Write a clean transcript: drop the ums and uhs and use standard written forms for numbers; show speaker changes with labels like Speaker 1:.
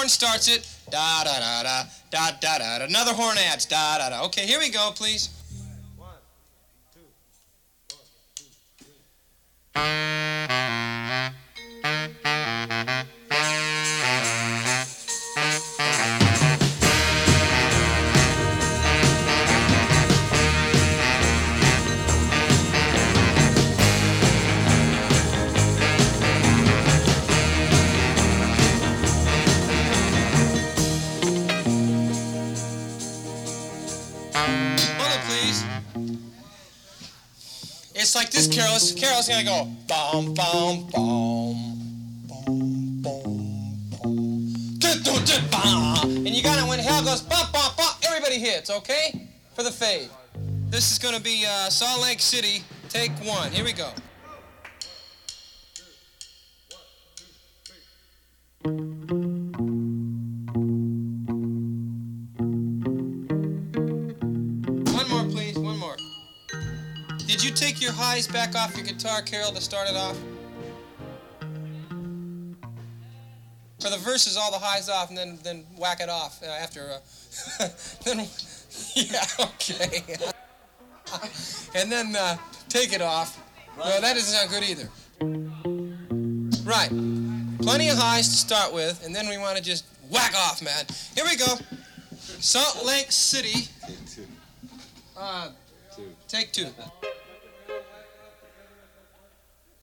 Speaker 1: horn starts it. Da da da da da da da. Another horn adds. Da da da. Okay, here we go, please.
Speaker 2: 1, 2, 1, 2, 3.
Speaker 1: Hold it, please. It's like this, Carol. Carol's gonna go bum bum bum bum bum bum. And you got it when hell goes bum bum bum. Everybody hits, okay? For the fade. This is gonna be Salt Lake City. Take 1. Here we go.
Speaker 2: 1, 2, 3.
Speaker 1: One more, please. One more. Did you take your highs back off your guitar, Carol, to start it off? For the verses, all the highs off, and then whack it off after. Then, yeah, okay. And then take it off. No, that doesn't sound good either. Right. Plenty of highs to start with, and then we want to just whack off, man. Here we go. Salt Lake City.
Speaker 2: Take 2.
Speaker 1: Take 2.